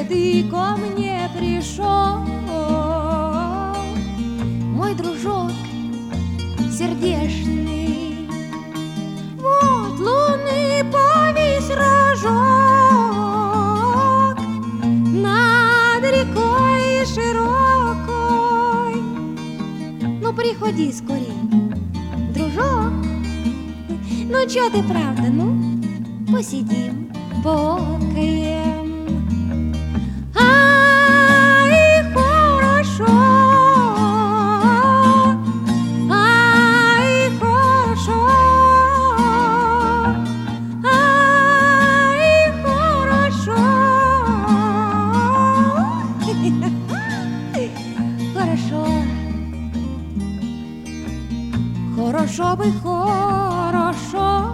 же ты ко мне пришел, мой дружок сердечный? Вот луны повис рожок над рекой широкой. Ну, приходи скорей, дружок. Ну, чё ты, правда, ну, посидим, покаем. Ай, хорошо, ай, хорошо, ай, хорошо. Хорошо, хорошо бы, хорошо,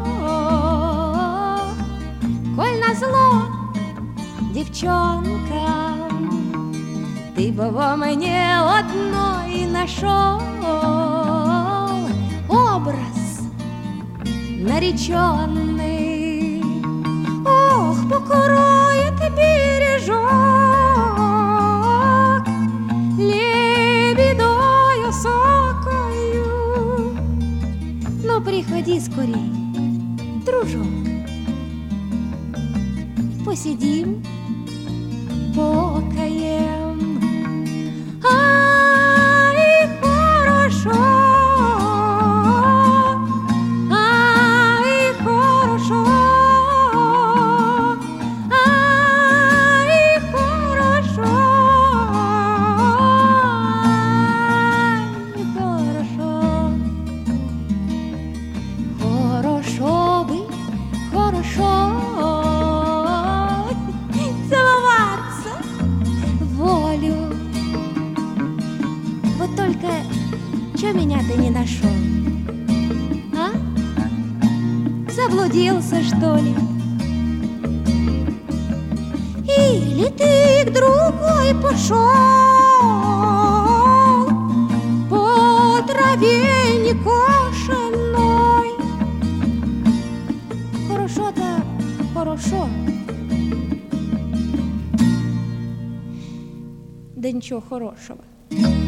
коль назло девчонкам, ты бы во мне одной нашел образ нареченный. Ох, покроет бережок лебедою сокою. Ну, приходи скорей, дружок, посидим, покаем. Ай, хорошо, ай, хорошо, ай, хорошо, ай, хорошо. Хорошо бы, хорошо целоваться в волю. Вот только чё меня ты не нашел, а? Заблудился, что ли? Или ты к другой пошел по траве некошенной? Хорошо-то хорошо, да ничего хорошего.